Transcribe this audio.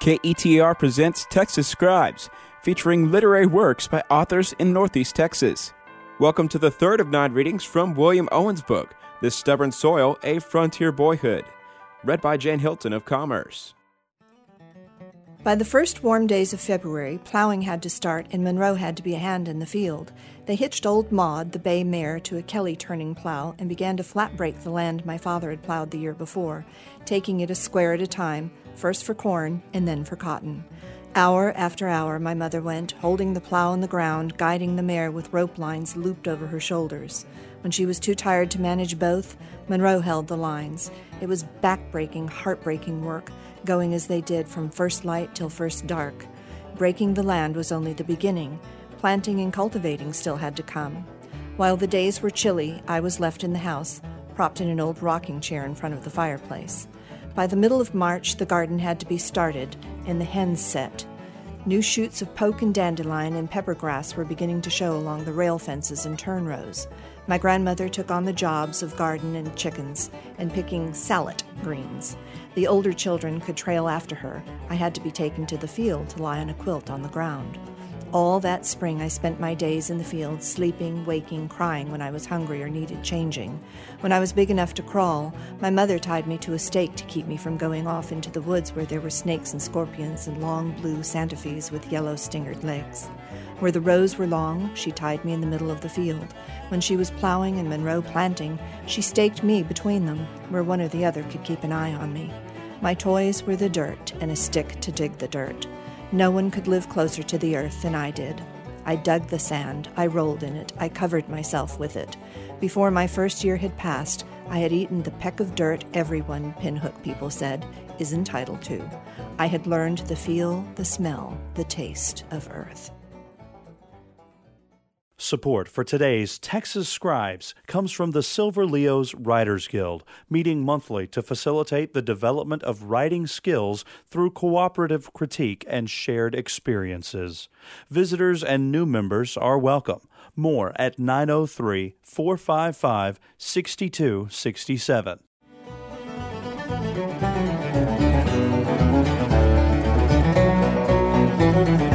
KETR presents Texas Scribes, featuring literary works by authors in Northeast Texas. Welcome to the third of 9 readings from William Owen's book, This Stubborn Soil, A Frontier Boyhood, read by Jane Hilton of Commerce. By the first warm days of February, plowing had to start and Monroe had to be a hand in the field. They hitched old Maud, the bay mare, to a Kelly-turning plow and began to flat-break the land my father had plowed the year before, taking it a square at a time, first for corn and then for cotton. Hour after hour my mother went, holding the plow in the ground, guiding the mare with rope lines looped over her shoulders. When she was too tired to manage both, Monroe held the lines. It was back-breaking, heart-breaking work, going as they did from first light till first dark. Breaking the land was only the beginning. Planting and cultivating still had to come. While the days were chilly, I was left in the house, propped in an old rocking chair in front of the fireplace. By the middle of March, the garden had to be started, and the hens set. New shoots of poke and dandelion and peppergrass were beginning to show along the rail fences and turn rows. My grandmother took on the jobs of garden and chickens, and picking salad greens. The older children could trail after her. I had to be taken to the field to lie on a quilt on the ground. All that spring I spent my days in the field, sleeping, waking, crying when I was hungry or needed changing. When I was big enough to crawl, my mother tied me to a stake to keep me from going off into the woods where there were snakes and scorpions and long blue Santa Fes with yellow stingered legs. Where the rows were long, she tied me in the middle of the field. When she was plowing and Monroe planting, she staked me between them, where one or the other could keep an eye on me. My toys were the dirt and a stick to dig the dirt. No one could live closer to the earth than I did. I dug the sand, I rolled in it, I covered myself with it. Before my first year had passed, I had eaten the peck of dirt everyone, Pinhook people said, is entitled to. I had learned the feel, the smell, the taste of earth. Support for today's Texas Scribes comes from the Silver Leos Writers Guild, meeting monthly to facilitate the development of writing skills through cooperative critique and shared experiences. Visitors and new members are welcome. More at 903-455-6267.